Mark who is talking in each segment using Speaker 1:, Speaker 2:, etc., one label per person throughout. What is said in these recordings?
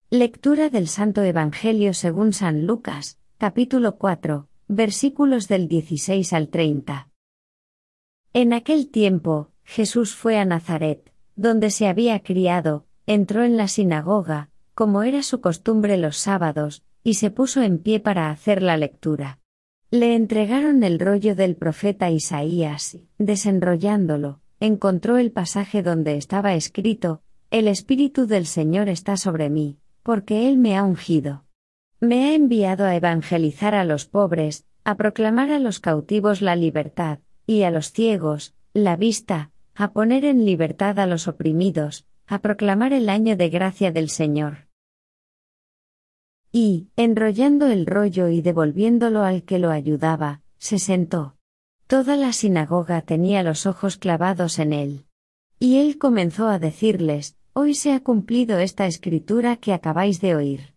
Speaker 1: Lectura del Santo Evangelio según San Lucas, capítulo 4, versículos del 16 al 30. En aquel tiempo, Jesús fue a Nazaret, donde se había criado, entró en la sinagoga, como era su costumbre los sábados, y se puso en pie para hacer la lectura. Le entregaron el rollo del profeta Isaías y, desenrollándolo, encontró el pasaje donde estaba escrito: «El Espíritu del Señor está sobre mí, porque Él me ha ungido. Me ha enviado a evangelizar a los pobres, a proclamar a los cautivos la libertad, y a los ciegos, la vista, a poner en libertad a los oprimidos, a proclamar el año de gracia del Señor». Y, enrollando el rollo y devolviéndolo al que lo ayudaba, se sentó. Toda la sinagoga tenía los ojos clavados en él. Y él comenzó a decirles: «Hoy se ha cumplido esta escritura que acabáis de oír».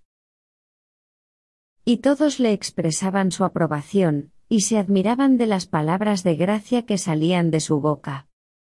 Speaker 1: Y todos le expresaban su aprobación, y se admiraban de las palabras de gracia que salían de su boca.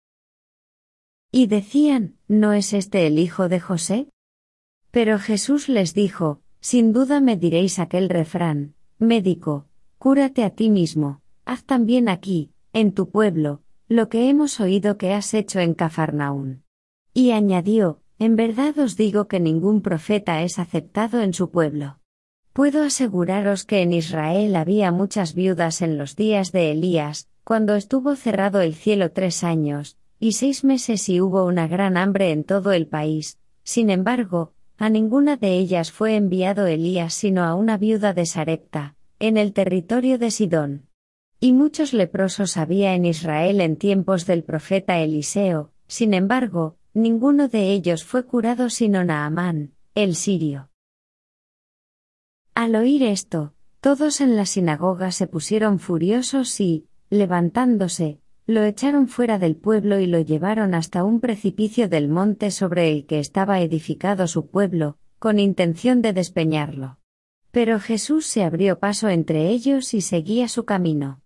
Speaker 1: Y decían: «¿No es este el hijo de José?». Pero Jesús les dijo: «Sin duda me diréis aquel refrán: médico, cúrate a ti mismo, haz también aquí, en tu pueblo, lo que hemos oído que has hecho en Cafarnaún». Y añadió: «En verdad os digo que ningún profeta es aceptado en su pueblo. Puedo aseguraros que en Israel había muchas viudas en los días de Elías, cuando estuvo cerrado el cielo 3 años, y 6 meses y hubo una gran hambre en todo el país. Sin embargo, a ninguna de ellas fue enviado Elías sino a una viuda de Sarepta, en el territorio de Sidón. Y muchos leprosos había en Israel en tiempos del profeta Eliseo, sin embargo, ninguno de ellos fue curado sino Naamán, el sirio». Al oír esto, todos en la sinagoga se pusieron furiosos y, levantándose, lo echaron fuera del pueblo y lo llevaron hasta un precipicio del monte sobre el que estaba edificado su pueblo, con intención de despeñarlo. Pero Jesús se abrió paso entre ellos y seguía su camino.